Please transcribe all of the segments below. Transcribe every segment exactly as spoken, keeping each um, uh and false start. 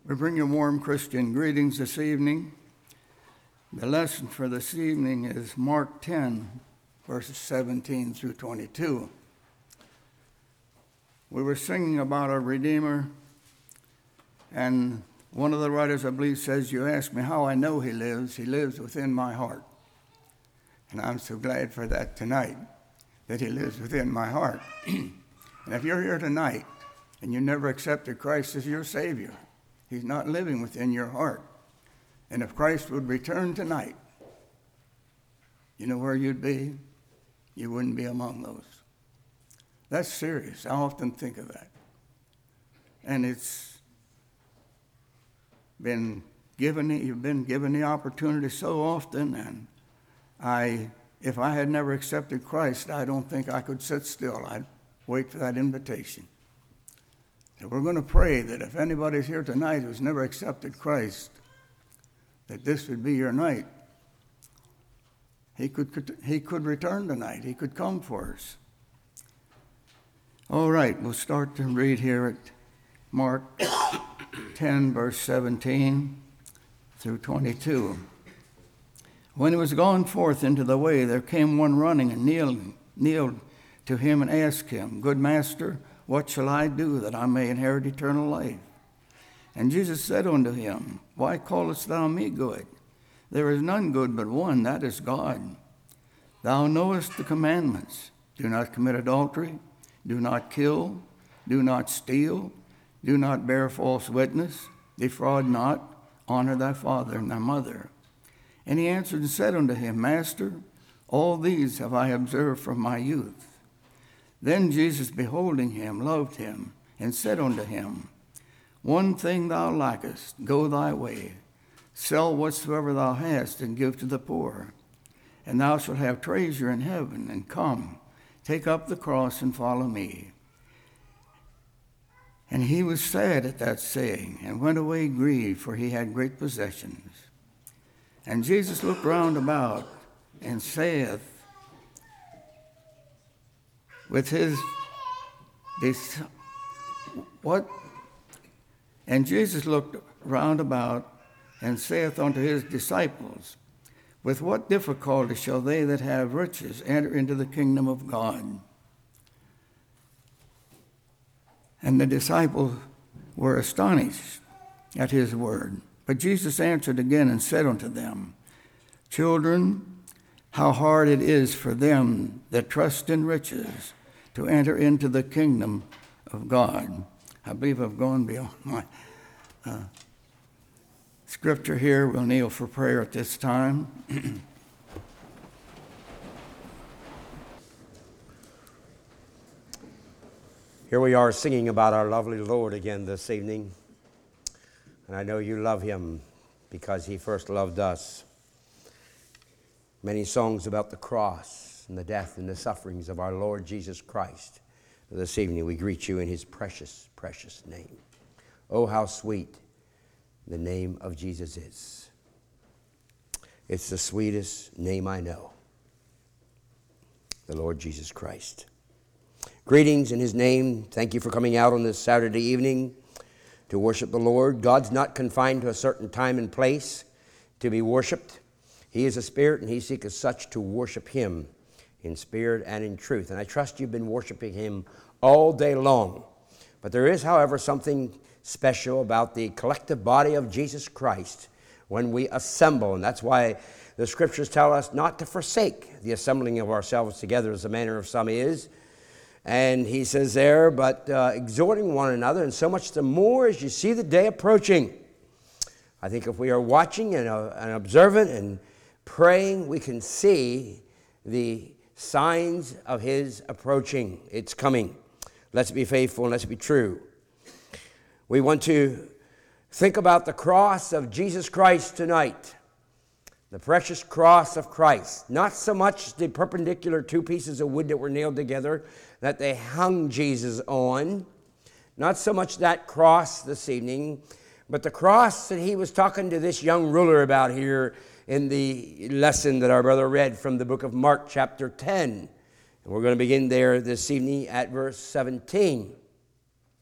We bring you warm Christian greetings this evening. The lesson for this evening is Mark ten, verses seventeen through twenty-two. We were singing about our Redeemer, and one of the writers, I believe, says, "You ask me how I know he lives. He lives within my heart." And I'm so glad for that tonight, that he lives within my heart. And if you're here tonight and you never accepted Christ as your Savior, he's not living within your heart. And if Christ would return tonight, you know where you'd be? You wouldn't be among those. That's serious. I often think of that. And it's been given, you've been given the opportunity so often, and I, if I had never accepted Christ, I don't think I could sit still. I'd wait for that invitation. And we're going to pray that if anybody's here tonight who's never accepted Christ, that this would be your night. He could, he could return tonight. He could come for us. All right, we'll start to read here at Mark ten, verse seventeen through twenty-two. When he was gone forth into the way, there came one running and kneeled, kneeled to him and asked him, "Good master, what shall I do that I may inherit eternal life?" And Jesus said unto him, "Why callest thou me good? There is none good but one, that is God. Thou knowest the commandments. Do not commit adultery. Do not kill. Do not steal. Do not bear false witness. Defraud not. Honor thy father and thy mother." And he answered and said unto him, "Master, all these have I observed from my youth." Then Jesus, beholding him, loved him, and said unto him, "One thing thou lackest, go thy way, sell whatsoever thou hast, and give to the poor, and thou shalt have treasure in heaven, and come, take up the cross, and follow me." And he was sad at that saying, and went away grieved, for he had great possessions. And Jesus looked round about, and saith, with his, this, what? And Jesus looked round about and saith unto his disciples, "With what difficulty shall they that have riches enter into the kingdom of God?" And the disciples were astonished at his word. But Jesus answered again and said unto them, "Children, how hard it is for them that trust in riches to enter into the kingdom of God." I believe I've gone beyond my uh, scripture here. We'll kneel for prayer at this time. Here we are singing about our lovely Lord again this evening. And I know you love him because he first loved us. Many songs about the cross and the death and the sufferings of our Lord Jesus Christ. This evening we greet you in his precious, precious name. Oh, how sweet the name of Jesus is. It's the sweetest name I know. The Lord Jesus Christ. Greetings in his name. Thank you for coming out on this Saturday evening to worship the Lord. God's not confined to a certain time and place to be worshiped. He is a spirit, and he seeketh such to worship him in spirit and in truth. And I trust you've been worshiping him all day long. But there is, however, something special about the collective body of Jesus Christ when we assemble. And that's why the scriptures tell us not to forsake the assembling of ourselves together as the manner of some is. And he says there, but uh, exhorting one another, and so much the more as you see the day approaching. I think if we are watching and, uh, and observant and praying, we can see the signs of his approaching. It's coming. Let's be faithful and let's be true. We want to think about the cross of Jesus Christ tonight. The precious cross of Christ. Not so much the perpendicular two pieces of wood that were nailed together that they hung Jesus on. Not so much that cross this evening, but the cross that he was talking to this young ruler about here in the lesson that our brother read from the book of Mark chapter ten. And we're going to begin there this evening at verse seventeen.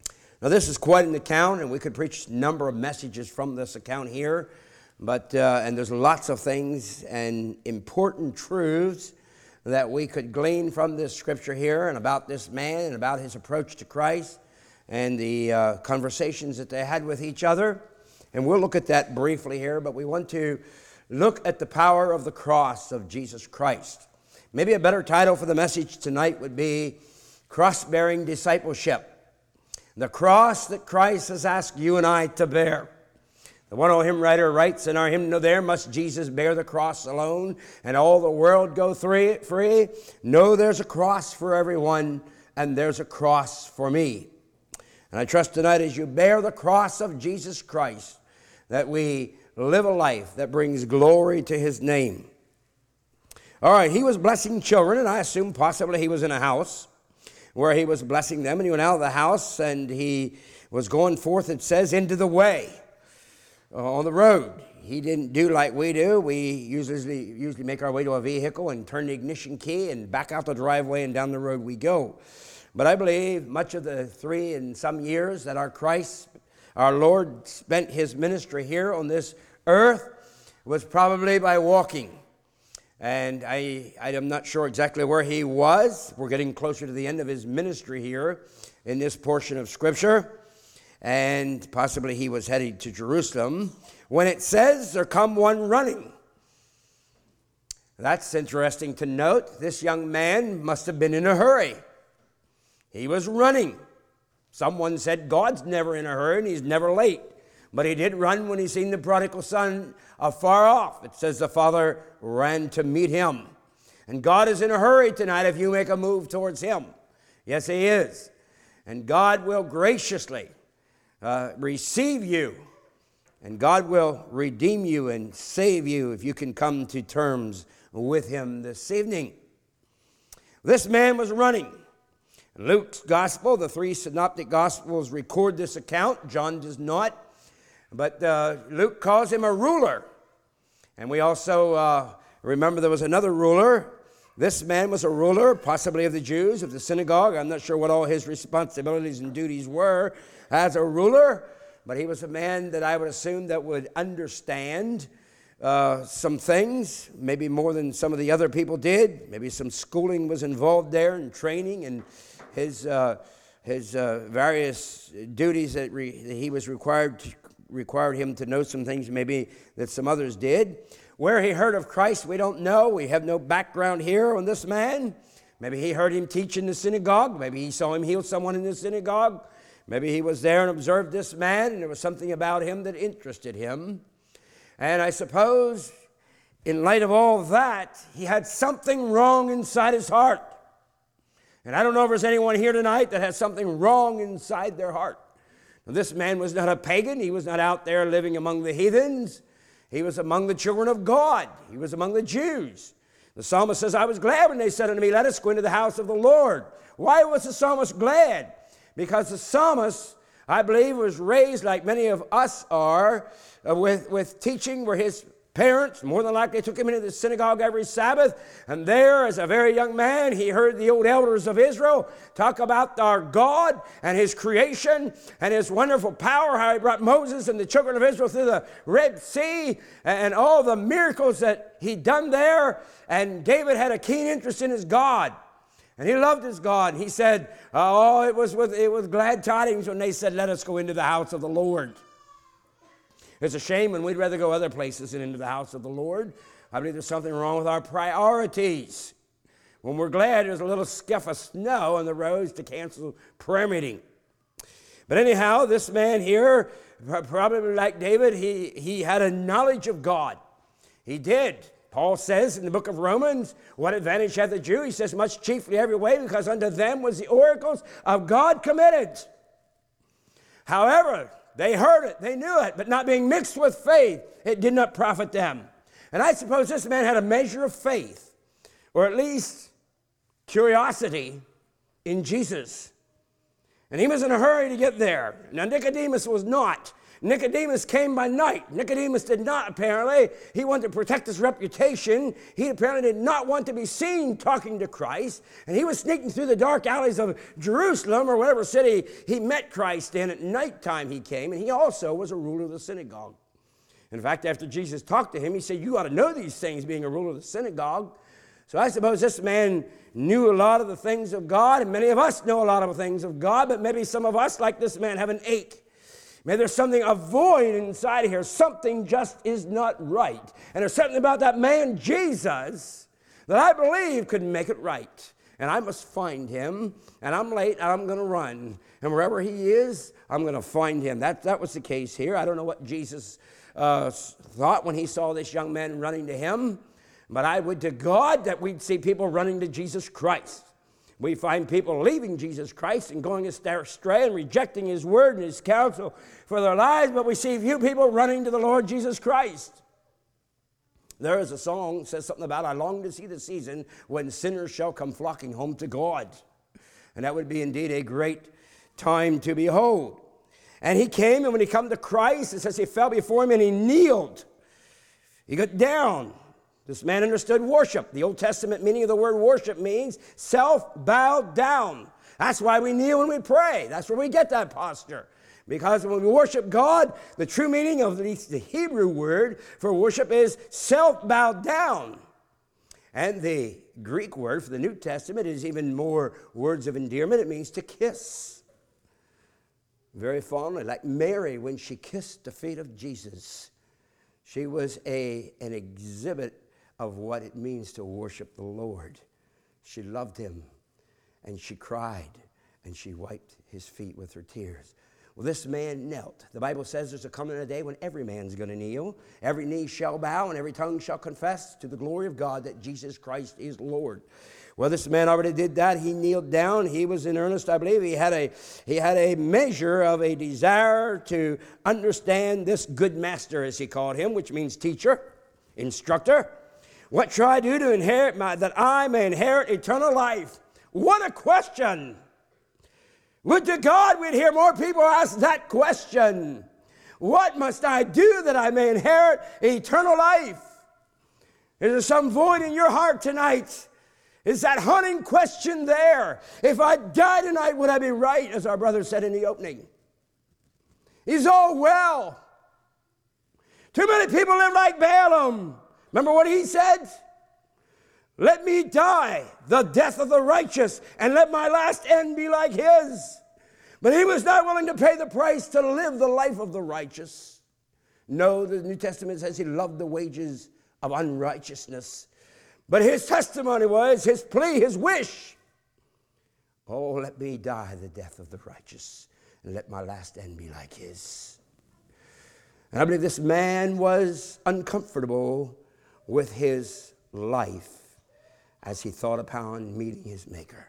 Now, this is quite an account, and we could preach a number of messages from this account here. But, uh, and there's lots of things and important truths that we could glean from this scripture here and about this man and about his approach to Christ and the uh, conversations that they had with each other. And we'll look at that briefly here, but we want to look at the power of the cross of Jesus Christ. Maybe a better title for the message tonight would be Cross-Bearing Discipleship. The cross that Christ has asked you and I to bear. The one old hymn writer writes in our hymnal there, must Jesus bear the cross alone and all the world go free? No, there's a cross for everyone, and there's a cross for me. And I trust tonight as you bear the cross of Jesus Christ, that we live a life that brings glory to his name. All right, he was blessing children, and I assume possibly he was in a house where he was blessing them, and he went out of the house, and he was going forth, it says, into the way, uh, on the road. He didn't do like we do. We usually, usually make our way to a vehicle and turn the ignition key and back out the driveway and down the road we go. But I believe much of the three and some years that our Christ, our Lord, spent his ministry here on this earth was probably by walking. And I, I am not sure exactly where he was. We're getting closer to the end of his ministry here in this portion of Scripture. And possibly he was heading to Jerusalem when it says, there come one running. That's interesting to note. This young man must have been in a hurry. He was running. Someone said God's never in a hurry and he's never late. But he did run when he seen the prodigal son afar off. It says the father ran to meet him. And God is in a hurry tonight if you make a move towards him. Yes, he is. And God will graciously uh, receive you. And God will redeem you and save you if you can come to terms with him this evening. This man was running. In Luke's gospel, the three synoptic gospels record this account. John does not. But uh, Luke calls him a ruler. And we also uh, remember there was another ruler. This man was a ruler, possibly of the Jews, of the synagogue. I'm not sure what all his responsibilities and duties were as a ruler. But he was a man that I would assume that would understand uh, some things, maybe more than some of the other people did. Maybe some schooling was involved there and training and his, uh, his uh, various duties that, re- that he was required to required him to know some things maybe that some others did. Where he heard of Christ, we don't know. We have no background here on this man. Maybe he heard him teach in the synagogue. Maybe he saw him heal someone in the synagogue. Maybe he was there and observed this man, and there was something about him that interested him. And I suppose, in light of all that, he had something wrong inside his heart. And I don't know if there's anyone here tonight that has something wrong inside their heart. This man was not a pagan. He was not out there living among the heathens. He was among the children of God. He was among the Jews. The psalmist says, I was glad when they said unto me, let us go into the house of the Lord. Why was the psalmist glad? Because the psalmist, I believe, was raised like many of us are uh, with, with teaching where his parents, more than likely, took him into the synagogue every Sabbath. And there, as a very young man, he heard the old elders of Israel talk about our God and his creation and his wonderful power, how he brought Moses and the children of Israel through the Red Sea and all the miracles that he'd done there. And David had a keen interest in his God. And he loved his God. He said, oh, it was with, it was glad tidings when they said, let us go into the house of the Lord. It's a shame when we'd rather go other places than into the house of the Lord. I believe there's something wrong with our priorities. When we're glad there's a little scuff of snow on the roads to cancel prayer meeting. But anyhow, this man here, probably like David, he, he had a knowledge of God. He did. Paul says in the book of Romans, what advantage hath the Jew? He says, much chiefly every way, because unto them was the oracles of God committed. However, they heard it, they knew it, but not being mixed with faith, it did not profit them. And I suppose this man had a measure of faith, or at least curiosity in Jesus. And he was in a hurry to get there. Now, Nicodemus was not. Nicodemus came by night. Nicodemus did not, apparently. He wanted to protect his reputation. He apparently did not want to be seen talking to Christ. And he was sneaking through the dark alleys of Jerusalem or whatever city he met Christ in. At nighttime he came, and he also was a ruler of the synagogue. In fact, after Jesus talked to him, he said, you ought to know these things, being a ruler of the synagogue. So I suppose this man knew a lot of the things of God, and many of us know a lot of the things of God, but maybe some of us, like this man, have an ache. Maybe there's something, a void inside here. Something just is not right. And there's something about that man, Jesus, that I believe could make it right. And I must find him, and I'm late, and I'm going to run. And wherever he is, I'm going to find him. That, that was the case here. I don't know what Jesus uh, thought when he saw this young man running to him, but I would to God that we'd see people running to Jesus Christ. We find people leaving Jesus Christ and going astray and rejecting his word and his counsel for their lives, but we see few people running to the Lord Jesus Christ. There is a song that says something about, I long to see the season when sinners shall come flocking home to God. And that would be indeed a great time to behold. And he came, and when he come to Christ, it says he fell before him and he kneeled. He got down. This man understood worship. The Old Testament meaning of the word worship means self-bowed down. That's why we kneel when we pray. That's where we get that posture. Because when we worship God, the true meaning of the, the Hebrew word for worship is self-bowed down. And the Greek word for the New Testament is even more words of endearment. It means to kiss. Very fondly, like Mary when she kissed the feet of Jesus. She was a, an exhibit of what it means to worship the Lord. She loved him, and she cried, and she wiped his feet with her tears. Well, this man knelt. The Bible says there's a coming a day when every man's going to kneel. Every knee shall bow, and every tongue shall confess to the glory of God that Jesus Christ is Lord. Well, this man already did that. He kneeled down. He was in earnest, I believe. He had a, he had a measure of a desire to understand this good master, as he called him, which means teacher, instructor. What shall I do to inherit my, that I may inherit eternal life? What a question! Would to God we'd hear more people ask that question. What must I do that I may inherit eternal life? Is there some void in your heart tonight? Is that haunting question there? If I die tonight, would I be right, as our brother said in the opening? He's all well. Too many people live like Balaam. Remember what he said? Let me die the death of the righteous, and let my last end be like his. But he was not willing to pay the price to live the life of the righteous. No, the New Testament says he loved the wages of unrighteousness. But his testimony was, his plea, his wish, oh, let me die the death of the righteous, and let my last end be like his. And I believe this man was uncomfortable with his life as he thought upon meeting his Maker.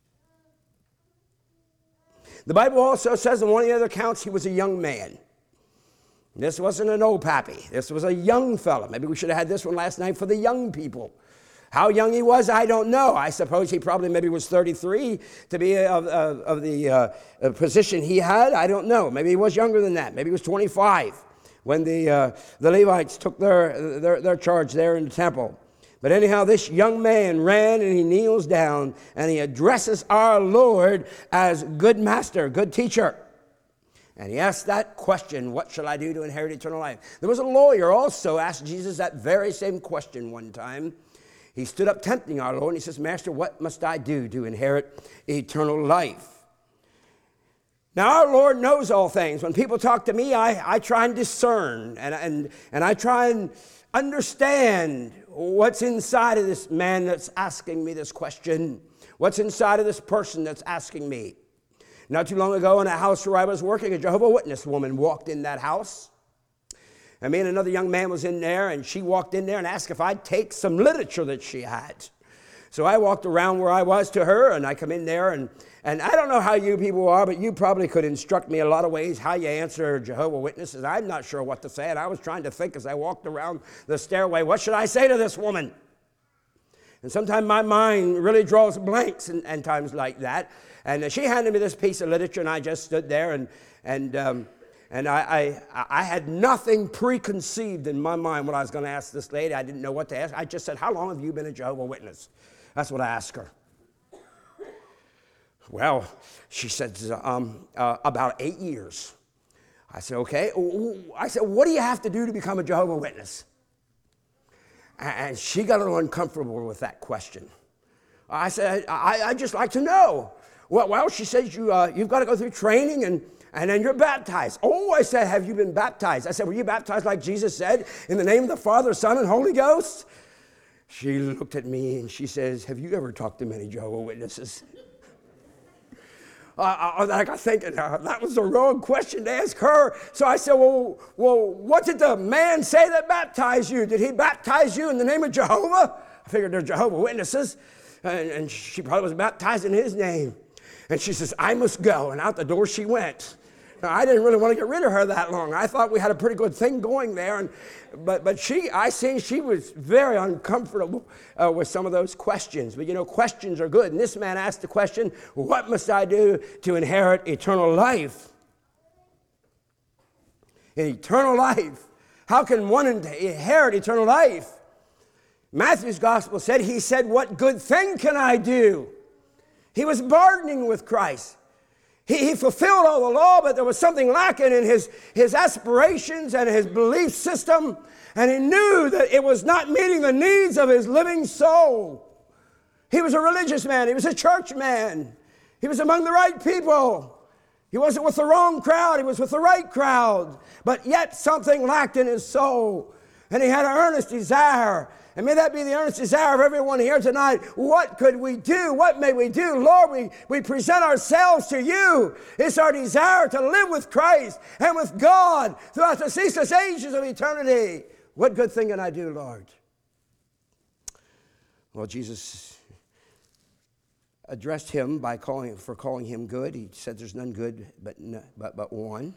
The Bible also says in one of the other accounts he was a young man. This wasn't an old pappy. This was a young fella. Maybe we should have had this one last night for the young people. How young he was, I don't know. I suppose he probably maybe was thirty-three to be of, of, of the uh, position he had. I don't know. Maybe he was younger than that. Maybe he was twenty-five when the, uh, the Levites took their, their, their charge there in the temple. But anyhow, this young man ran and he kneels down and he addresses our Lord as good master, good teacher. And he asked that question, what shall I do to inherit eternal life? There was a lawyer also asked Jesus that very same question one time. He stood up tempting our Lord and he says, Master, what must I do to inherit eternal life? Now, our Lord knows all things. When people talk to me, I, I try and discern, and, and, and I try and understand what's inside of this man that's asking me this question, what's inside of this person that's asking me. Not too long ago in a house where I was working, a Jehovah's Witness woman walked in that house. And me and another young man was in there, and she walked in there and asked if I'd take some literature that she had. So I walked around where I was to her, and I come in there, and, and I don't know how you people are, but you probably could instruct me a lot of ways how you answer Jehovah's Witnesses. I'm not sure what to say, and I was trying to think as I walked around the stairway, what should I say to this woman? And sometimes my mind really draws blanks in, in times like that. And she handed me this piece of literature, and I just stood there, and, and um, And I, I, I had nothing preconceived in my mind when I was going to ask this lady. I didn't know what to ask. I just said, how long have you been a Jehovah's Witness? That's what I asked her. Well, she said, um, uh, about eight years. I said, okay. I said, what do you have to do to become a Jehovah's Witness? And she got a little uncomfortable with that question. I said, I, I just like to know. Well, well she said, you, uh, you've got to go through training and, and then you're baptized. Oh, I said, have you been baptized? I said, were you baptized like Jesus said, in the name of the Father, Son, and Holy Ghost? She looked at me and she says, have you ever talked to many Jehovah's Witnesses? Uh, I, I got thinking, uh, that was the wrong question to ask her. So I said, well, well, what did the man say that baptized you? Did he baptize you in the name of Jehovah? I figured they're Jehovah's Witnesses. And, and she probably was baptized in his name. And she says, I must go. And out the door she went. Now, I didn't really want to get rid of her that long. I thought we had a pretty good thing going there. And, but but she, I seen she was very uncomfortable uh, with some of those questions. But, you know, questions are good. And this man asked the question, what must I do to inherit eternal life? Eternal life. How can one inherit eternal life? Matthew's gospel said, he said, what good thing can I do? He was bargaining with Christ. He, he fulfilled all the law, but there was something lacking in his, his aspirations and his belief system. And he knew that it was not meeting the needs of his living soul. He was a religious man. He was a church man. He was among the right people. He wasn't with the wrong crowd. He was with the right crowd. But yet something lacked in his soul. And he had an earnest desire. And may that be the earnest desire of everyone here tonight. What could we do? What may we do? Lord, we, we present ourselves to you. It's our desire to live with Christ and with God throughout the ceaseless ages of eternity. What good thing can I do, Lord? Well, Jesus addressed him by calling for calling him good. He said there's none good but, no, but, but one.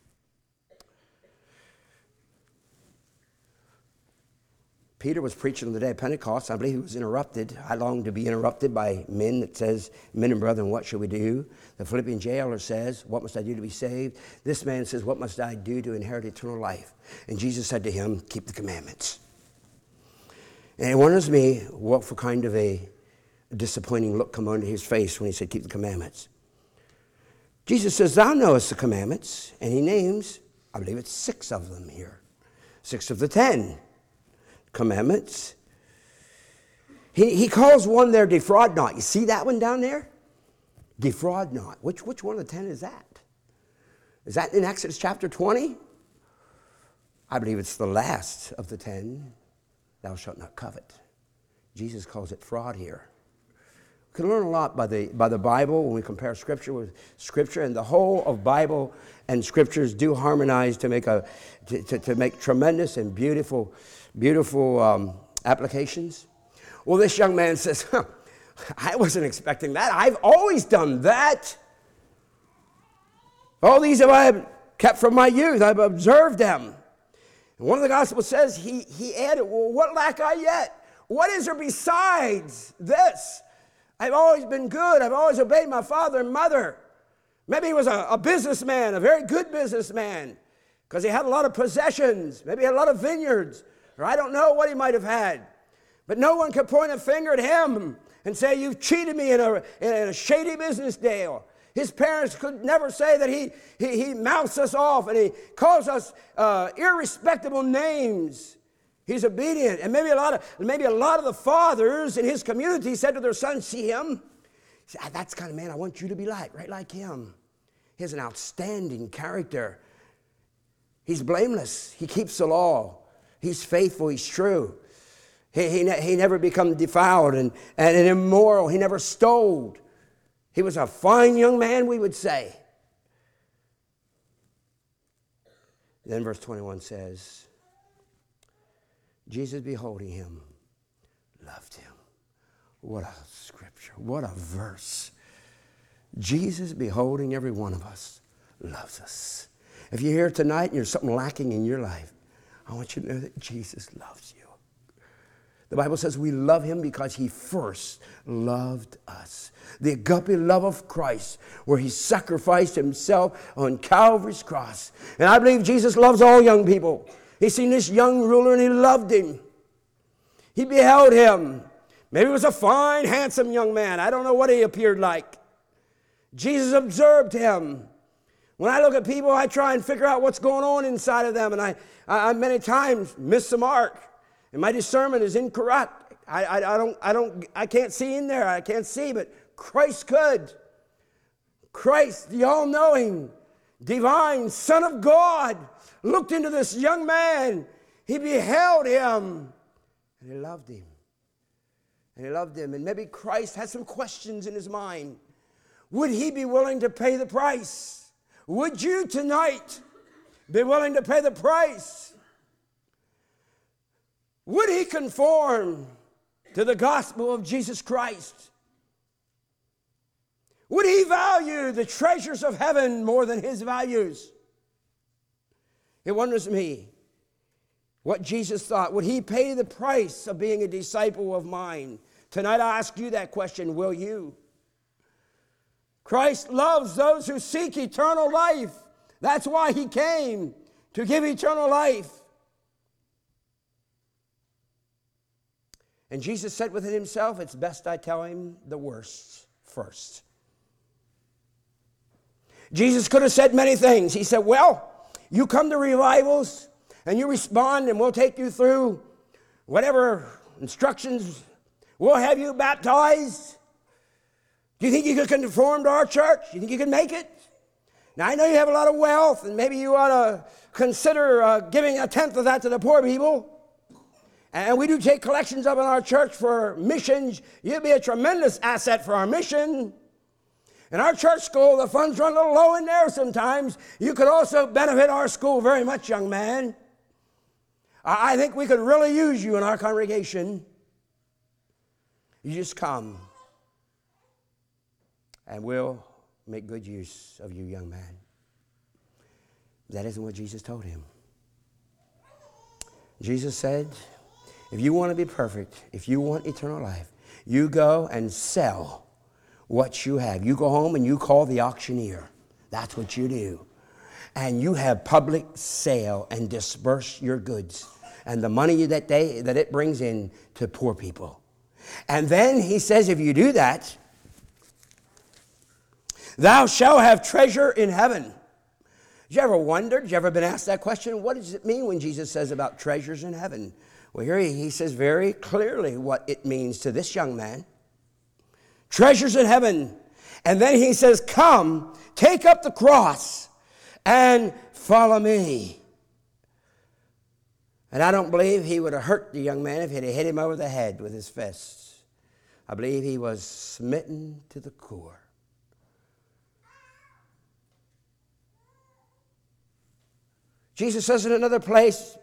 Peter was preaching on the day of Pentecost. I believe he was interrupted. I long to be interrupted by men that says, men and brethren, what shall we do? The Philippian jailer says, what must I do to be saved? This man says, what must I do to inherit eternal life? And Jesus said to him, keep the commandments. And it wonders me what for kind of a disappointing look come onto his face when he said, keep the commandments. Jesus says, thou knowest the commandments. And he names, I believe it's six of them here. Six of the ten commandments. He, he calls one there, defraud not. You see that one down there? Defraud not. Which, which one of the ten is that? Is that in Exodus chapter twenty? I believe it's the last of the ten. Thou shalt not covet. Jesus calls it fraud here. We can learn a lot by the, by the Bible when we compare Scripture with Scripture, and the whole of Bible and Scriptures do harmonize to make, a, to, to, to make tremendous and beautiful Beautiful um, applications. Well, this young man says, huh, I wasn't expecting that. I've always done that. All these have I kept from my youth. I've observed them. And one of the Gospels says, he, he added, well, what lack I yet? What is there besides this? I've always been good. I've always obeyed my father and mother. Maybe he was a, a businessman, a very good businessman, because he had a lot of possessions. Maybe he had a lot of vineyards. Or I don't know what he might have had. But no one could point a finger at him and say, you've cheated me in a, in a shady business deal. His parents could never say that he, he, he mouths us off and he calls us uh, irrespectable names. He's obedient. And maybe a lot of maybe a lot of the fathers in his community said to their sons, see him? Said, ah, that's the kind of man I want you to be like, right like him. He has an outstanding character. He's blameless. He keeps the law. He's faithful, he's true. He, he, he never become defiled and, and, and immoral. He never stole. He was a fine young man, we would say. Then verse twenty-one says, Jesus beholding him, loved him. What a scripture, what a verse. Jesus beholding every one of us, loves us. If you're here tonight and there's something lacking in your life, I want you to know that Jesus loves you. The Bible says we love him because he first loved us. The agape love of Christ, where he sacrificed himself on Calvary's cross. And I believe Jesus loves all young people. He's seen this young ruler and he loved him. He beheld him. Maybe he was a fine, handsome young man. I don't know what he appeared like. Jesus observed him. When I look at people, I try and figure out what's going on inside of them. And I, I, I many times miss the mark. And my discernment is incorrect. I, I, I, don't, I, don't, I can't see in there. I can't see, but Christ could. Christ, the all-knowing, divine Son of God, looked into this young man. He beheld him. And he loved him. And he loved him. And maybe Christ had some questions in his mind. Would he be willing to pay the price? Would you tonight be willing to pay the price? Would he conform to the gospel of Jesus Christ? Would he value the treasures of heaven more than his values? It wonders me what Jesus thought. Would he pay the price of being a disciple of mine? Tonight I ask you that question, will you? Christ loves those who seek eternal life. That's why he came, to give eternal life. And Jesus said within himself, it's best I tell him the worst first. Jesus could have said many things. He said, well, you come to revivals and you respond and we'll take you through whatever instructions. We'll have you baptized. Do you think you could conform to our church? Do you think you can make it? Now, I know you have a lot of wealth, and maybe you ought to consider uh, giving a tenth of that to the poor people. And we do take collections up in our church for missions. You'd be a tremendous asset for our mission. In our church school, the funds run a little low in there sometimes. You could also benefit our school very much, young man. I think we could really use you in our congregation. You just come, and we'll make good use of you, young man. That isn't what Jesus told him. Jesus said, if you want to be perfect, if you want eternal life, you go and sell what you have. You go home and you call the auctioneer. That's what you do. And you have public sale and disperse your goods and the money that they that it brings in to poor people. And then he says, if you do that, thou shalt have treasure in heaven. Did you ever wonder, did you ever been asked that question? What does it mean when Jesus says about treasures in heaven? Well, here he, he says very clearly what it means to this young man. Treasures in heaven. And then he says, come, take up the cross and follow me. And I don't believe he would have hurt the young man if he had hit him over the head with his fists. I believe he was smitten to the core. Jesus says in another place,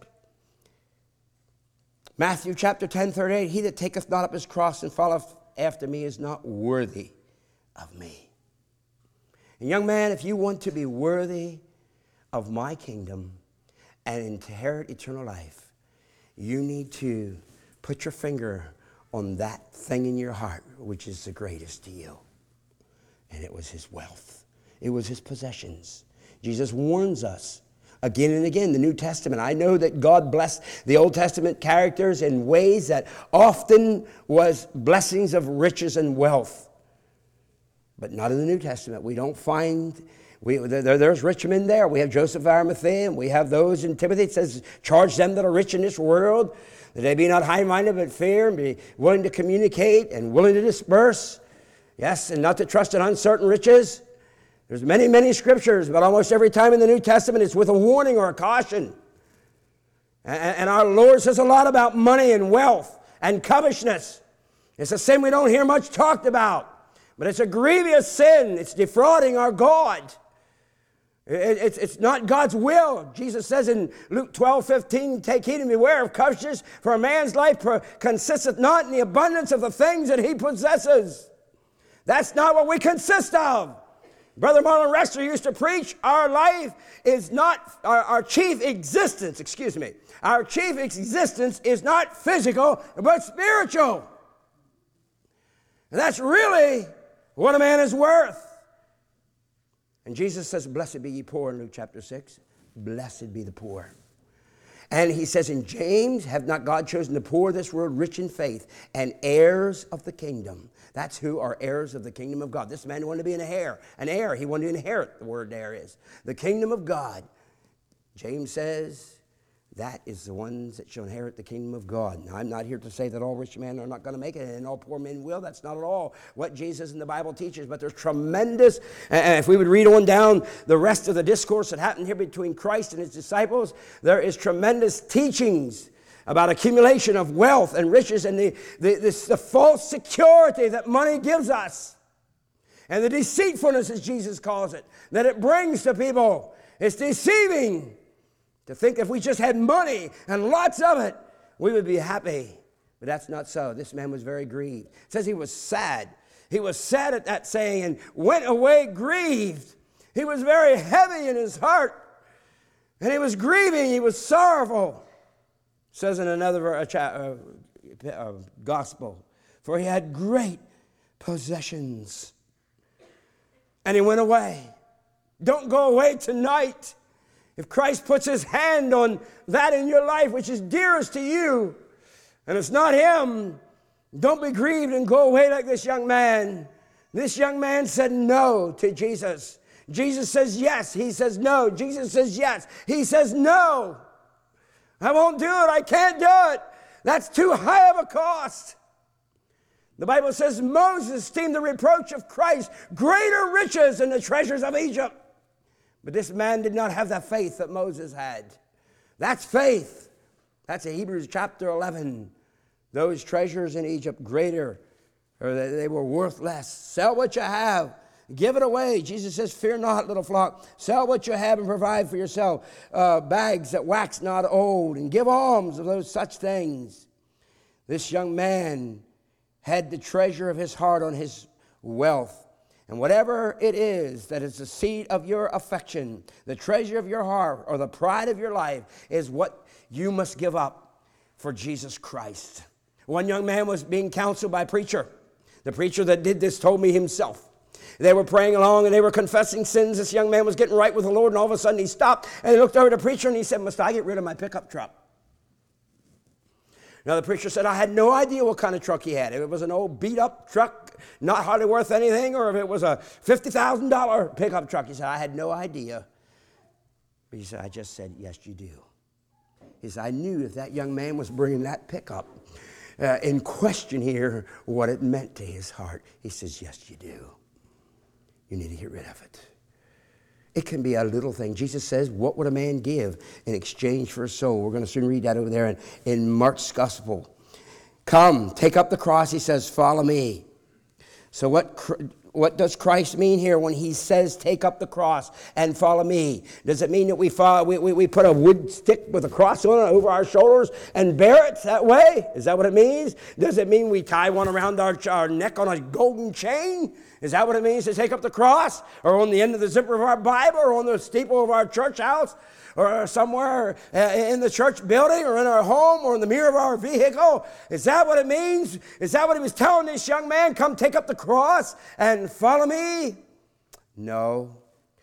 Matthew chapter ten, thirty-eight, he that taketh not up his cross and followeth after me is not worthy of me. And young man, if you want to be worthy of my kingdom and inherit eternal life, you need to put your finger on that thing in your heart which is the greatest to you. And it was his wealth. It was his possessions. Jesus warns us again and again, the New Testament. I know that God blessed the Old Testament characters in ways that often was blessings of riches and wealth. But not in the New Testament. We don't find, we, there, there's rich men there. We have Joseph of Arimathea, and we have those in Timothy. It says, charge them that are rich in this world, that they be not high-minded but fair, and be willing to communicate and willing to disperse. Yes, and not to trust in uncertain riches. There's many, many scriptures, but almost every time in the New Testament it's with a warning or a caution. And our Lord says a lot about money and wealth and covetousness. It's a sin we don't hear much talked about, but it's a grievous sin. It's defrauding our God. It's not God's will. Jesus says in Luke twelve fifteen, take heed and beware of covetousness, for a man's life consisteth not in the abundance of the things that he possesses. That's not what we consist of. Brother Marlon Rester used to preach, our life is not, our, our chief existence, excuse me, our chief existence is not physical, but spiritual. And that's really what a man is worth. And Jesus says, blessed be ye poor in Luke chapter six. Blessed be the poor. And he says in James, have not God chosen the poor of this world rich in faith and heirs of the kingdom? That's who are heirs of the kingdom of God. This man wanted to be an heir. An heir. He wanted to inherit, the word heir is. The kingdom of God. James says, that is the ones that shall inherit the kingdom of God. Now, I'm not here to say that all rich men are not going to make it and all poor men will. That's not at all what Jesus and the Bible teaches. But there's tremendous, and if we would read on down the rest of the discourse that happened here between Christ and his disciples, there is tremendous teachings about accumulation of wealth and riches and the, the, this, the false security that money gives us. And the deceitfulness, as Jesus calls it, that it brings to people. It's deceiving. To think if we just had money and lots of it, we would be happy. But that's not so. This man was very grieved. It says he was sad. He was sad at that saying and went away grieved. He was very heavy in his heart. And he was grieving. He was sorrowful. It says in another uh, uh, uh, gospel, for he had great possessions. And he went away. Don't go away tonight. If Christ puts his hand on that in your life, which is dearest to you, and it's not him, don't be grieved and go away like this young man. This young man said no to Jesus. Jesus says yes. He says no. Jesus says yes. He says no. I won't do it. I can't do it. That's too high of a cost. The Bible says Moses esteemed the reproach of Christ greater riches than the treasures of Egypt. But this man did not have that faith that Moses had. That's faith. That's in Hebrews chapter eleven. Those treasures in Egypt greater, or they were worth less. Sell what you have. Give it away. Jesus says, fear not, little flock. Sell what you have and provide for yourself uh, bags that wax not old, and give alms of those such things. This young man had the treasure of his heart on his wealth. And whatever it is that is the seed of your affection, the treasure of your heart, or the pride of your life, is what you must give up for Jesus Christ. One young man was being counseled by a preacher. The preacher that did this told me himself. They were praying along and they were confessing sins. This young man was getting right with the Lord, and all of a sudden he stopped and he looked over at the preacher and he said, must I get rid of my pickup truck? Now the preacher said, I had no idea what kind of truck he had. If it was an old beat-up truck, not hardly worth anything, or if it was a fifty thousand dollars pickup truck. He said, I had no idea. But he said, I just said, yes, you do. He said, I knew if that young man was bringing that pickup uh, in question here, what it meant to his heart. He says, yes, you do. You need to get rid of it. It can be a little thing. Jesus says, what would a man give in exchange for a soul? We're going to soon read that over there in, in Mark's gospel. Come, take up the cross. He says, follow me. So what, what does Christ mean here when he says, take up the cross and follow me? Does it mean that we, follow, we, we, we put a wood stick with a cross on it over our shoulders and bear it that way? Is that what it means? Does it mean we tie one around our, our neck on a golden chain? Is that what it means to take up the cross? Or on the end of the zipper of our Bible? Or on the steeple of our church house? Or somewhere in the church building? Or in our home? Or in the mirror of our vehicle? Is that what it means? Is that what he was telling this young man? Come take up the cross and follow me? No.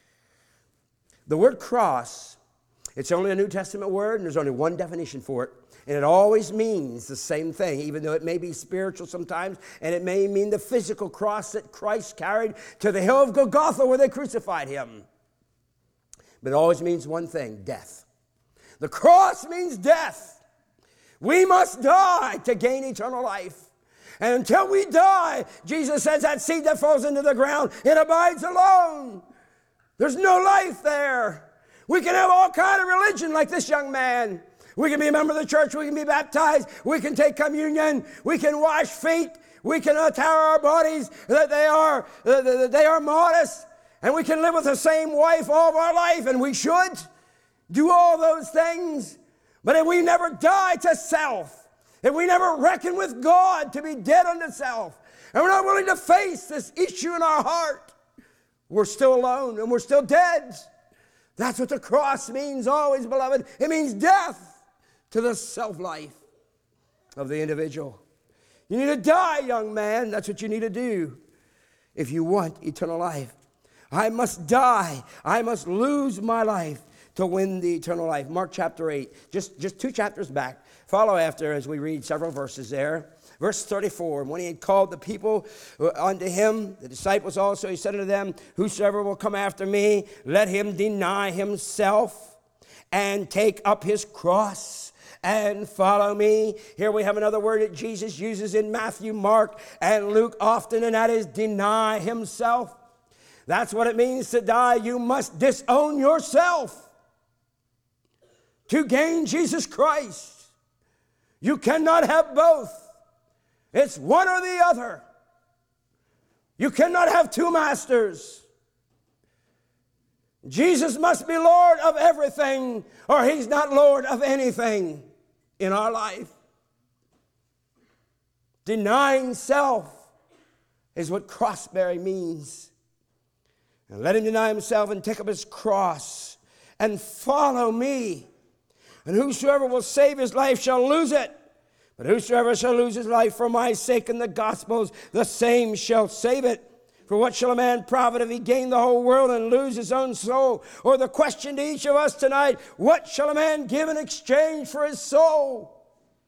The word cross, it's only a New Testament word, and there's only one definition for it. And it always means the same thing, even though it may be spiritual sometimes, and it may mean the physical cross that Christ carried to the hill of Golgotha where they crucified him. But it always means one thing, death. The cross means death. We must die to gain eternal life. And until we die, Jesus says that seed that falls into the ground, it abides alone. There's no life there. We can have all kind of religion like this young man. We can be a member of the church. We can be baptized. We can take communion. We can wash feet. We can attire our bodies that they are, that they are modest. And we can live with the same wife all of our life. And we should do all those things. But if we never die to self, if we never reckon with God to be dead unto self, and we're not willing to face this issue in our heart, We're still alone and we're still dead. That's what the cross means always, beloved. It means death to the self-life of the individual. You need to die, young man. That's what you need to do if you want eternal life. I must die. I must lose my life to win the eternal life. Mark chapter eight, just, just two chapters back. Follow after as we read several verses there. Verse thirty-four, and when he had called the people unto him, the disciples also, he said unto them, whosoever will come after me, let him deny himself and take up his cross and follow me. Here we have another word that Jesus uses in Matthew, Mark, and Luke often, and that is deny himself. That's what it means to die. You must disown yourself to gain Jesus Christ. You cannot have both. It's one or the other. You cannot have two masters. Jesus must be Lord of everything, or he's not Lord of anything in our life. Denying self is what cross-bearing means. And let him deny himself and take up his cross and follow me. And whosoever will save his life shall lose it. But whosoever shall lose his life for my sake and the gospel's, the same shall save it. For what shall a man profit if he gain the whole world and lose his own soul? Or the question to each of us tonight, what shall a man give in exchange for his soul?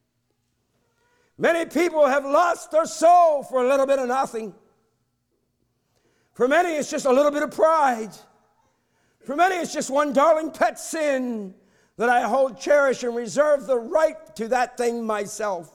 Many people have lost their soul for a little bit of nothing. For many, it's just a little bit of pride. For many, it's just one darling pet sin that I hold, cherish, and reserve the right to that thing myself.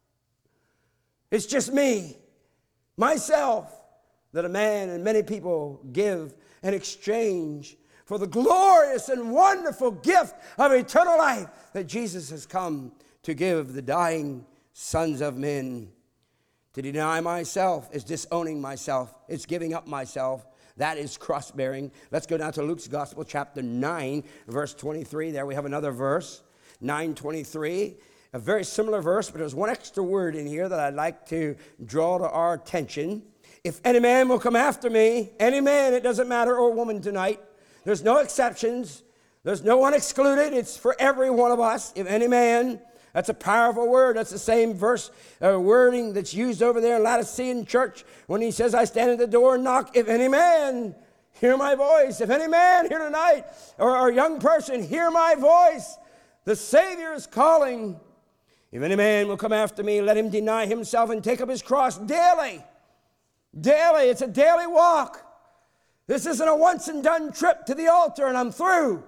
It's just me, myself, that a man and many people give in exchange for the glorious and wonderful gift of eternal life that Jesus has come to give the dying sons of men. To deny myself is disowning myself. It's giving up myself. That is cross-bearing. Let's go down to Luke's Gospel, chapter nine, verse twenty-three. There we have another verse, nine twenty-three. A very similar verse, but there's one extra word in here that I'd like to draw to our attention. If any man will come after me, any man, it doesn't matter, or woman tonight. There's no exceptions. There's no one excluded. It's for every one of us. If any man, that's a powerful word. That's the same verse uh, wording that's used over there in Laodicean church when he says, I stand at the door and knock. If any man hear my voice, if any man here tonight, or, or young person hear my voice, the Savior is calling. If any man will come after me, let him deny himself and take up his cross daily. Daily. It's a daily walk. This isn't a once and done trip to the altar and I'm through.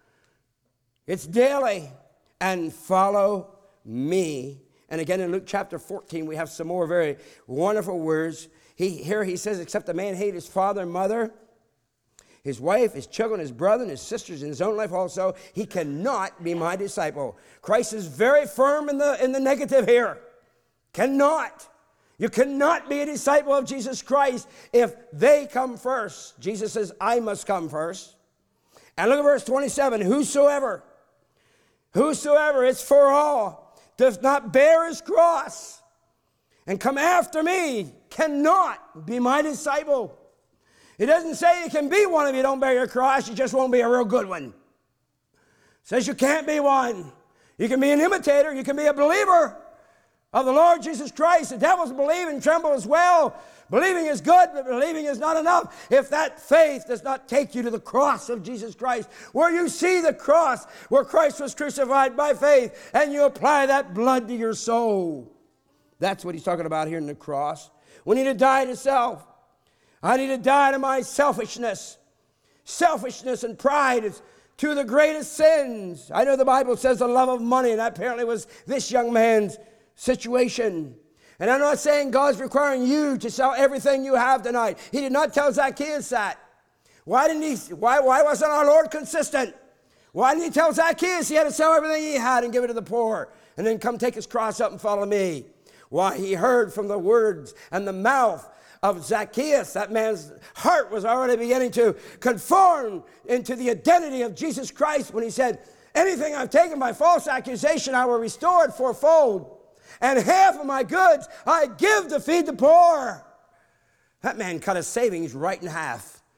It's daily. And follow me. And again in Luke chapter fourteen, we have some more very wonderful words. He, here he says, except a man hate his father and mother, his wife, his children, his brother, and his sisters, in his own life also, he cannot be my disciple. Christ is very firm in the, in the negative here. Cannot. You cannot be a disciple of Jesus Christ if they come first. Jesus says, I must come first. And look at verse twenty-seven. Whosoever, whosoever, it's for all, does not bear his cross and come after me cannot be my disciple. It doesn't say you can be one if you don't bear your cross. You just won't be a real good one. It says you can't be one. You can be an imitator. You can be a believer of the Lord Jesus Christ. The devils believe and tremble as well. Believing is good, but believing is not enough if that faith does not take you to the cross of Jesus Christ, where you see the cross, where Christ was crucified by faith, and you apply that blood to your soul. That's what he's talking about here in the cross. We need to die to self. I need to die to my selfishness. Selfishness and pride is two of the greatest sins. I know the Bible says the love of money, and that apparently was this young man's situation. And I'm not saying God's requiring you to sell everything you have tonight. He did not tell Zacchaeus that. Why didn't he? Why, why wasn't our Lord consistent? Why didn't he tell Zacchaeus he had to sell everything he had and give it to the poor and then come take his cross up and follow me? Why, he heard from the words and the mouth of Zacchaeus. That man's heart was already beginning to conform into the identity of Jesus Christ when he said, anything I've taken by false accusation, I will restore it fourfold. And half of my goods I give to feed the poor. That man cut his savings right in half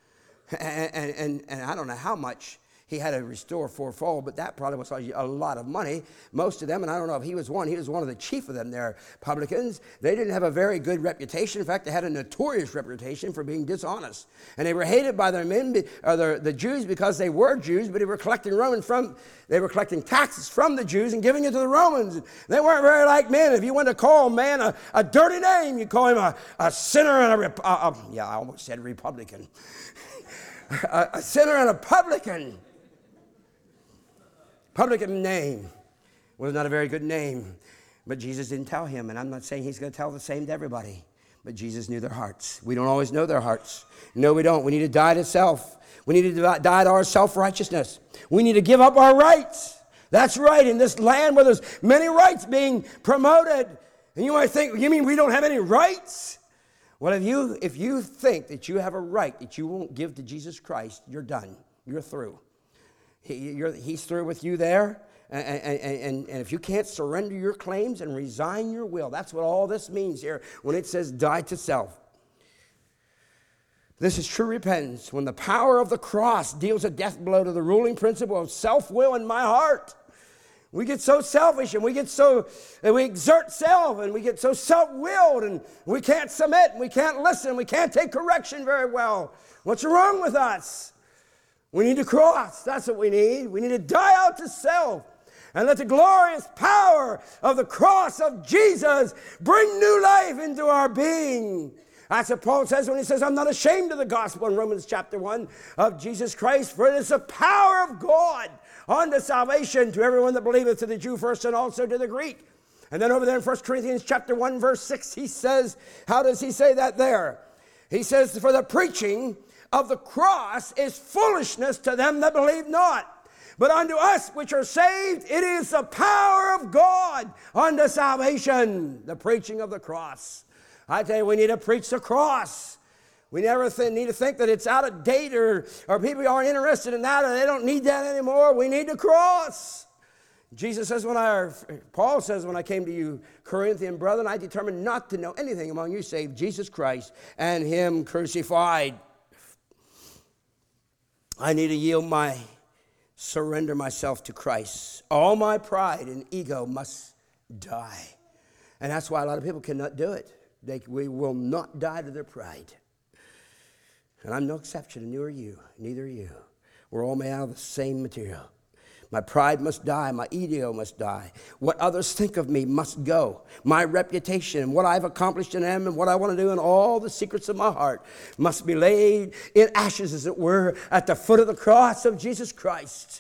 And, and, and I don't know how much he had to restore fourfold, but that probably was a lot of money. Most of them, and I don't know if he was one, he was one of the chief of them there, publicans. They didn't have a very good reputation. In fact, they had a notorious reputation for being dishonest. And they were hated by their men, or the, the Jews, because they were Jews, but they were collecting Roman from, they were collecting taxes from the Jews and giving it to the Romans. They weren't very like men. If you wanted to call a man a, a dirty name, you call him a, a sinner and a, a, a, yeah, I almost said Republican. a, a sinner and a publican. Publican name was not a very good name, but Jesus didn't tell him, and I'm not saying he's going to tell the same to everybody, but Jesus knew their hearts. We don't always know their hearts. No, we don't. We need to die to self. We need to die to our self-righteousness. We need to give up our rights. That's right, in this land where there's many rights being promoted, and you might think, you mean we don't have any rights? Well, if you, if you think that you have a right that you won't give to Jesus Christ, you're done. You're through. He, you're, he's through with you there. And, and, and, and if you can't surrender your claims and resign your will, that's what all this means here when it says die to self. This is true repentance when the power of the cross deals a death blow to the ruling principle of self-will in my heart. We get so selfish and we get so, and we exert self and we get so self-willed and we can't submit and we can't listen, we can't take correction very well. What's wrong with us? We need to cross. That's what we need. We need to die out to self and let the glorious power of the cross of Jesus bring new life into our being. That's what Paul says when he says, I'm not ashamed of the gospel in Romans chapter one of Jesus Christ, for it is the power of God unto salvation to everyone that believeth, to the Jew first and also to the Greek. And then over there in First Corinthians chapter one, verse six, he says, how does he say that there? He says, for the preaching of the cross is foolishness to them that believe not. But unto us which are saved, it is the power of God unto salvation. The preaching of the cross. I tell you, we need to preach the cross. We never th- need to think that it's out of date or, or people aren't interested in that or they don't need that anymore. We need the cross. Jesus says, when I, Paul says, when I came to you, Corinthian brethren, I determined not to know anything among you save Jesus Christ and him crucified. I need to yield my, surrender myself to Christ. All my pride and ego must die. And that's why a lot of people cannot do it. They we will not die to their pride. And I'm no exception, and neither are you. Neither are you. We're all made out of the same material. My pride must die. My ego must die. What others think of me must go. My reputation and what I've accomplished in them and what I want to do and all the secrets of my heart must be laid in ashes, as it were, at the foot of the cross of Jesus Christ.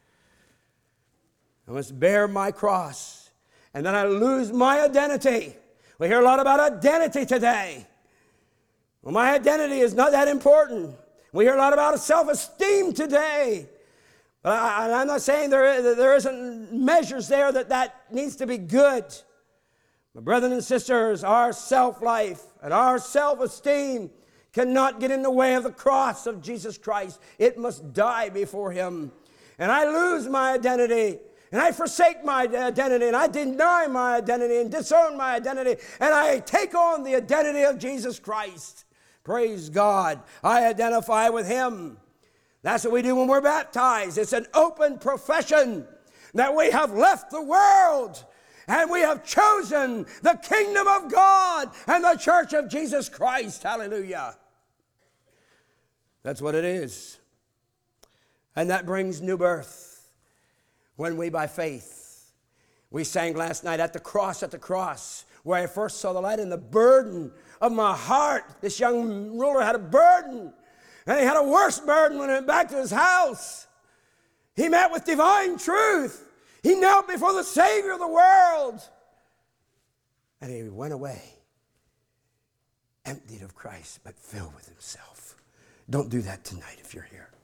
I must bear my cross. And then I lose my identity. We hear a lot about identity today. Well, my identity is not that important. We hear a lot about self-esteem today. But I, I'm not saying there, there isn't measures there that that needs to be good. My brothers and sisters, our self-life and our self-esteem cannot get in the way of the cross of Jesus Christ. It must die before him. And I lose my identity. And I forsake my identity. And I deny my identity and disown my identity. And I take on the identity of Jesus Christ. Praise God. I identify with him. That's what we do when we're baptized. It's an open profession that we have left the world and we have chosen the kingdom of God and the church of Jesus Christ. Hallelujah. That's what it is. And that brings new birth when we, by faith, we sang last night, at the cross, at the cross, where I first saw the light and the burden of my heart. This young ruler had a burden. And he had a worse burden when he went back to his house. He met with divine truth. He knelt before the Savior of the world. And he went away emptied of Christ, but filled with himself. Don't do that tonight if you're here.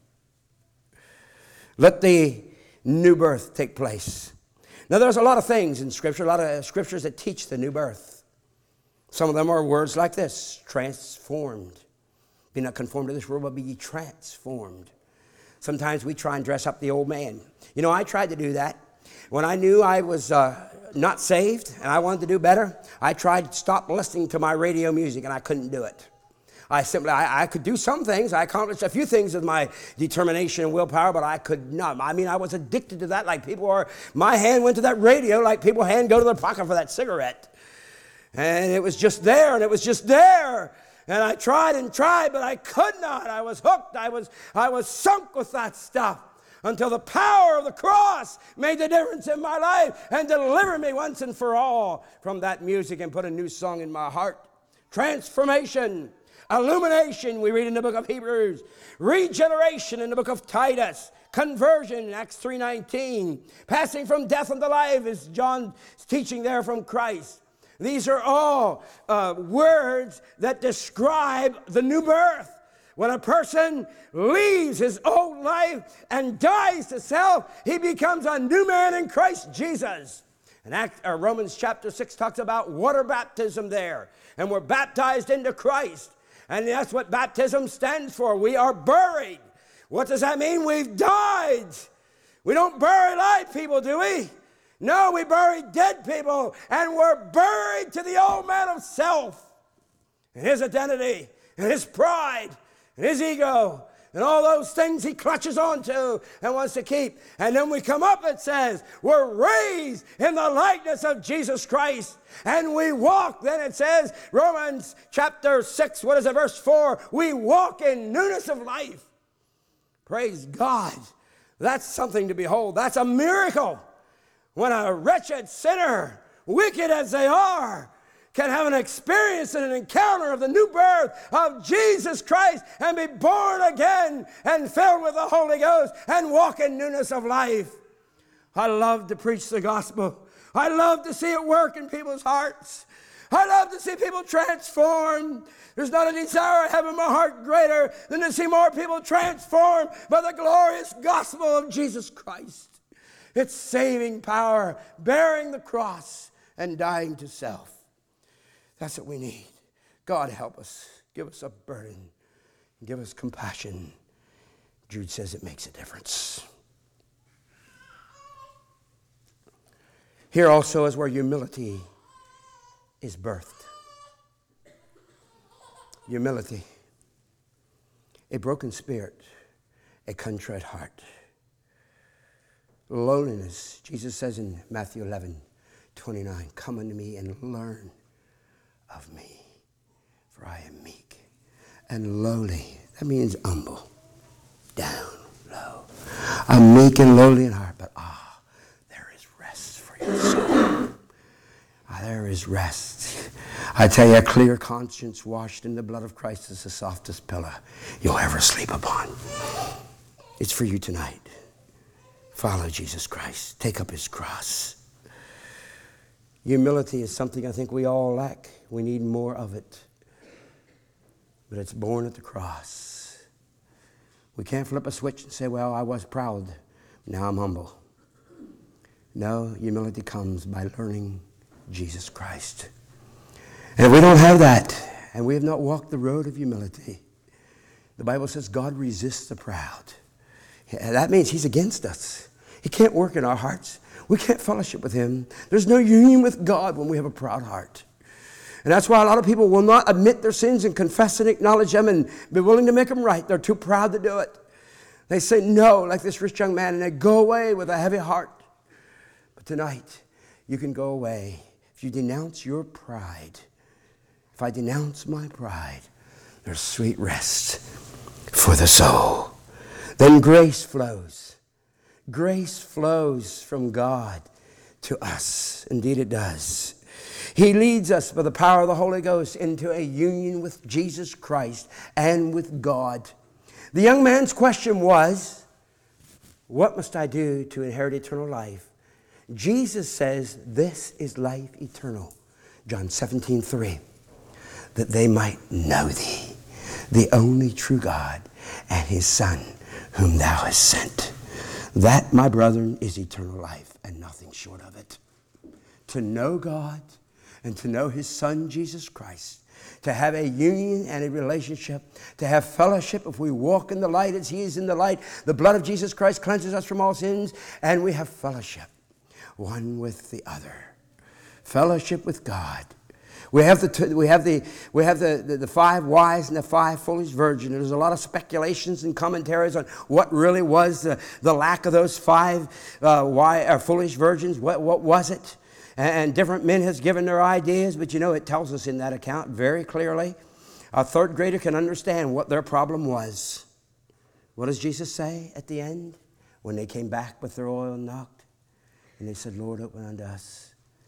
Let the new birth take place. Now, there's a lot of things in Scripture, a lot of scriptures that teach the new birth. Some of them are words like this: transformed. Be not conformed to this world, but be ye transformed. Sometimes we try and dress up the old man. You know, I tried to do that. When I knew I was uh, not saved and I wanted to do better, I tried to stop listening to my radio music, and I couldn't do it. I simply, I, I could do some things. I accomplished a few things with my determination and willpower, but I could not. I mean, I was addicted to that like people are. My hand went to that radio like people's hand go to their pocket for that cigarette. And it was just there, and it was just there. And I tried and tried, but I could not. I was hooked. I was, I was sunk with that stuff until the power of the cross made the difference in my life and delivered me once and for all from that music and put a new song in my heart. Transformation, illumination, we read in the book of Hebrews. Regeneration in the book of Titus. Conversion in Acts three nineteen. Passing from death unto life is John's teaching there from Christ. These are all uh, words that describe the new birth. When a person leaves his old life and dies to self, he becomes a new man in Christ Jesus. And Act, uh, Romans chapter six talks about water baptism there. And we're baptized into Christ. And that's what baptism stands for. We are buried. What does that mean? We've died. We don't bury live people, do we? No, we bury dead people. And we're buried to the old man of self. And his identity. And his pride. And his ego. And all those things he clutches onto and wants to keep. And then we come up, it says, we're raised in the likeness of Jesus Christ. And we walk, then it says, Romans chapter six, what is it, verse four? We walk in newness of life. Praise God. That's something to behold. That's a miracle. When a wretched sinner, wicked as they are, can have an experience and an encounter of the new birth of Jesus Christ and be born again and filled with the Holy Ghost and walk in newness of life. I love to preach the gospel. I love to see it work in people's hearts. I love to see people transformed. There's not a desire I have in my heart greater than to see more people transformed by the glorious gospel of Jesus Christ. It's saving power, bearing the cross and dying to self. That's what we need. God help us. Give us a burden. Give us compassion. Jude says it makes a difference. Here also is where humility is birthed. Humility. A broken spirit. A contrite heart. Lowliness. Jesus says in Matthew eleven twenty-nine, come unto me and learn of me, for I am meek and lowly. That means humble, down, low. I'm meek and lowly in heart, but ah, there is rest for your soul. Ah, there is rest. I tell you, a clear conscience washed in the blood of Christ is the softest pillow you'll ever sleep upon. It's for you tonight. Follow Jesus Christ. Take up his cross. Humility is something I think we all lack. We need more of it. But it's born at the cross. We can't flip a switch and say, well, I was proud. Now I'm humble. No, humility comes by learning Jesus Christ. And if we don't have that, and we have not walked the road of humility, the Bible says God resists the proud. That means he's against us. He can't work in our hearts. We can't fellowship with him. There's no union with God when we have a proud heart. And that's why a lot of people will not admit their sins and confess and acknowledge them and be willing to make them right. They're too proud to do it. They say no, like this rich young man, and they go away with a heavy heart. But tonight, you can go away if you denounce your pride. If I denounce my pride, there's sweet rest for the soul. Then grace flows. Grace flows from God to us. Indeed it does. He leads us by the power of the Holy Ghost into a union with Jesus Christ and with God. The young man's question was, what must I do to inherit eternal life? Jesus says, this is life eternal. John seventeen three. That they might know thee, the only true God, and his Son, whom thou hast sent. That, my brethren, is eternal life and nothing short of it. To know God and to know his Son, Jesus Christ. To have a union and a relationship. To have fellowship if we walk in the light as he is in the light. The blood of Jesus Christ cleanses us from all sins. And we have fellowship one with the other. Fellowship with God. We have the t- we have the we have the, the, the five wise and the five foolish virgins. There's a lot of speculations and commentaries on what really was the, the lack of those five uh, wise, uh, foolish virgins. What what was it? And, and different men has given their ideas, but you know it tells us in that account very clearly. A third grader can understand what their problem was. What does Jesus say at the end when they came back with their oil and knocked, and they said, "Lord, open unto us."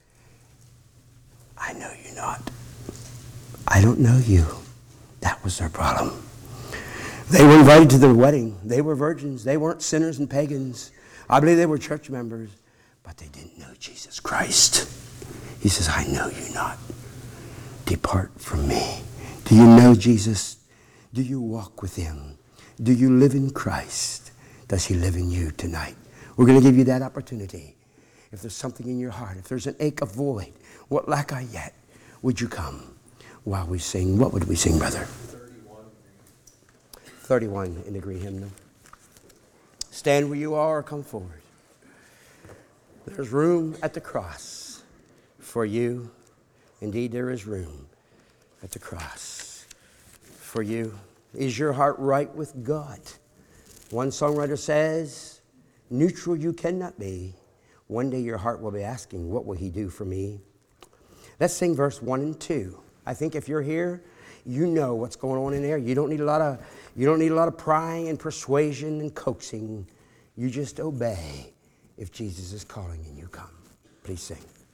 I know you not. I don't know you. That was their problem. They were invited to their wedding. They were virgins. They weren't sinners and pagans. I believe they were church members, but they didn't know Jesus Christ. He says, I know you not. Depart from me. Do you know Jesus? Do you walk with him? Do you live in Christ? Does he live in you tonight? We're going to give you that opportunity. If there's something in your heart, if there's an ache, a void, what lack I yet? Would you come while we sing? What would we sing, brother? thirty-one. thirty-one in the green hymnal. Stand where you are or come forward. There's room at the cross for you. Indeed, there is room at the cross for you. Is your heart right with God? One songwriter says, neutral you cannot be. One day your heart will be asking, what will he do for me? Let's sing verse one and two. I think if you're here, you know what's going on in there. You don't need a lot of, you don't need a lot of prying and persuasion and coaxing. You just obey if Jesus is calling and you come. Please sing.